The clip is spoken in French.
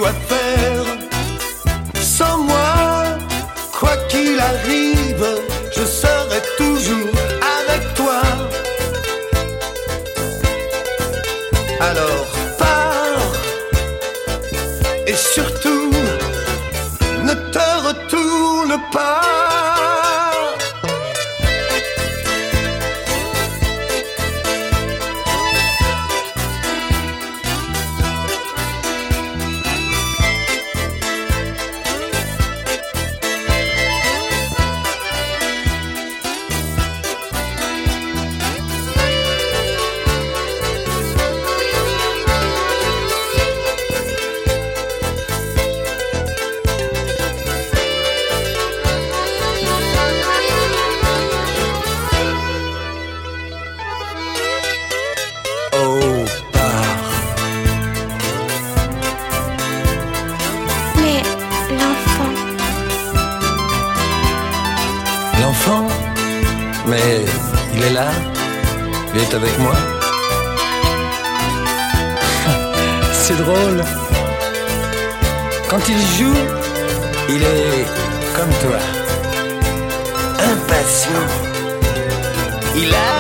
dois faire. Sans moi, quoi qu'il arrive, je serai toujours avec toi. Alors pars, et surtout, ne te retourne pas. L'enfant, mais il est là, il est avec moi. C'est drôle. Quand il joue, il est comme toi, impatient. Il a